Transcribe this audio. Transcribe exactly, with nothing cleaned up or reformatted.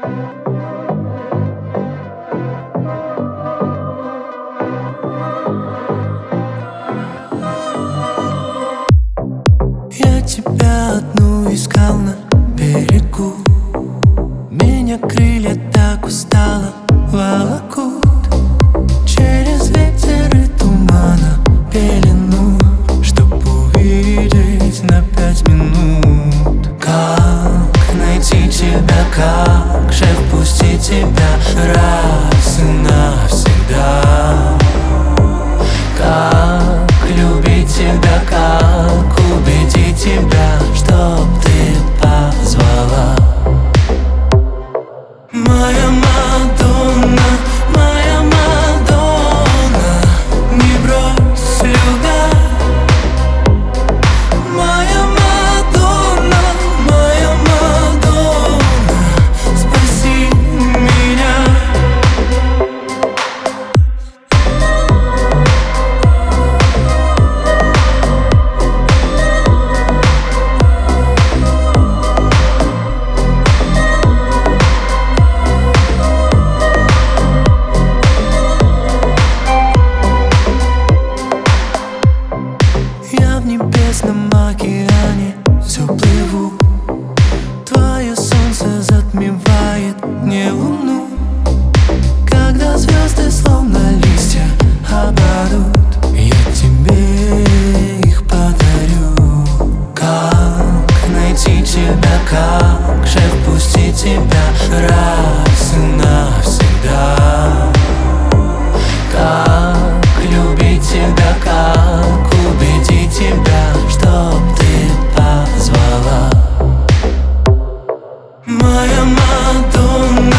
Я тебя одну искал на берегу. Меня крылья так устало волокут через ветер и тумана пелену, чтоб увидеть на пять минут. Как найти тебя, как же впустить тебя раз и навсегда? Как любить тебя, как убедить тебя, чтоб ты позвала? Моя Мадонна, моя Мадонна, не брось, любя. Моя Мадонна, моя Мадонна, спаси меня. Я в небесном океане все плыву. Твое солнце затмевает мне луну. Когда звезды словно листья опадут, я тебе их подарю. Как найти тебя, как же впустить тебя раз и навсегда? Как любить тебя, как убедить тебя, чтоб ты позвала? Моя Мадонна,